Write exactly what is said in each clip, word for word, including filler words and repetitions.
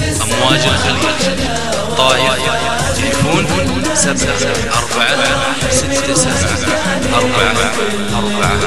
أمواج الخليج طايف تليفون سبعة أربعة ستة سبعة أربعة أربعة.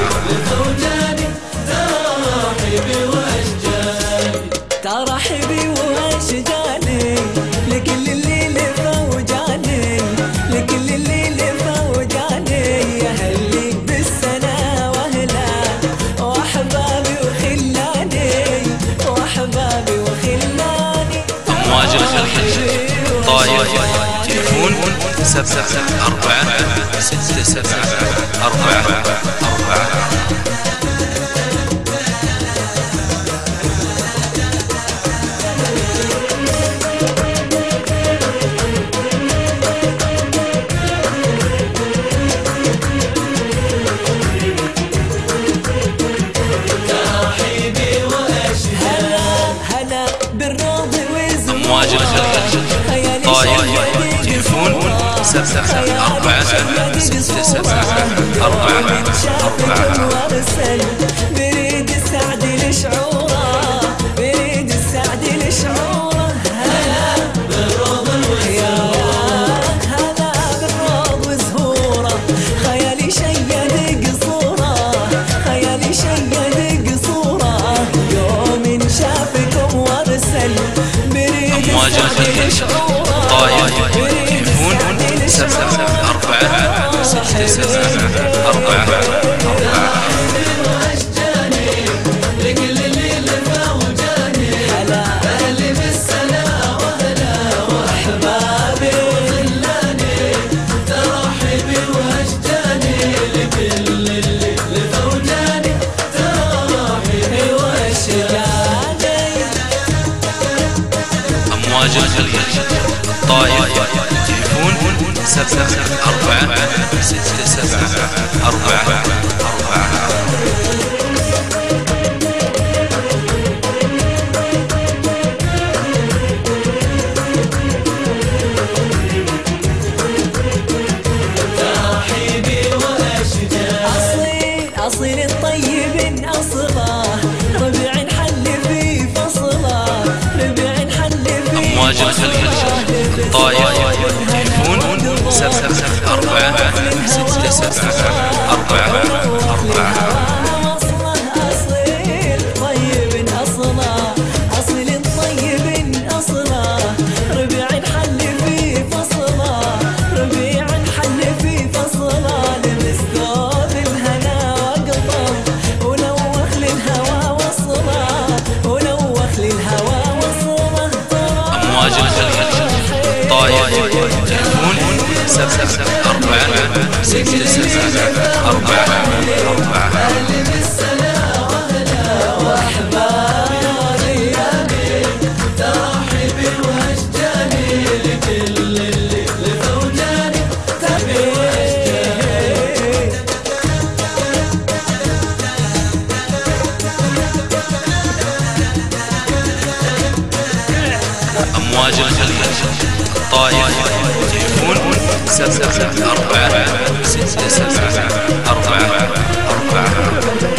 ترحبي واشجاني لكل اللي لفوجاني، لكل اللي لفوجاني يا هلي بالسنة واهلا واحبابي وخلاني، واحبابي وخلاني. أمواج الخليج طايف تليفون سبعة أربعة ستة سبعة أربعة أربعة. أمواج الخليج طايف تليفون سبعة أربعة ستة سبعة أربعة أربعة. بريد السعد لشعوره، بريد السعد لشعوره. هلا بالروض والزهور، هلا بالروض وزهوره. خيالي شيد قصوره، خيالي شيد قصوره. يوم شافكم وارسل أمواج الخليج طايف تليفون سبعة أربعة ستة سبعة أربعة أربعة. أمواج الخليج طايف تليفون سبعة أربعة ستة سبعة أربعة أربعة. أصيل الطيب أصله ربيع حل في فصله، ربيع حل في. أمواج الخليج طايف تليفون سبعة أربعة ستة سبعة أربعة أربعة. أصيل طيب أصله، أصيل الطيب أصله ربيع حل في فصله، ربيع حل في فصله. لبس ثوب الهنا وقطه ونوخ للهوى وصله، ونوخ للهوى وصله. أمواج الخليج طايف تليفون سبعة أربعة ستة سبعة أربعة أربعة. أمواج الخليج طايف تليفون سبعة أربعة ستة سبعة أربعة أربعة.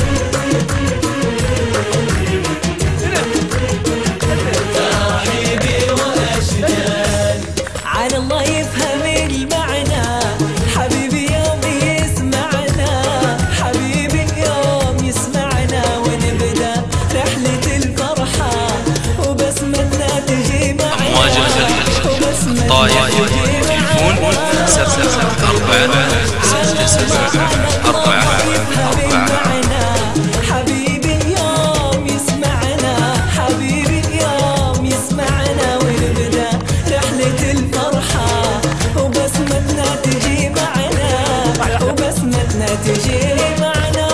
على الله يفهم المعنى حبيبي يوم يسمعنا، حبيبي يوم يسمعنا. ونبدأ رحلة الفرحة وبسمتنا تجي معنا. أمواج الخليج طايف تليفون سبعة أربعة ستة سبعة أربعة أربعة. حبيبي يوم يسمعنا، حبيبي يوم يسمعنا. ونبدأ رحلة الفرحة وبسمتنا تجي معنا، وبسمتنا تجي معنا.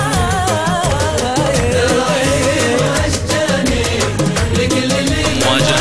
أمواج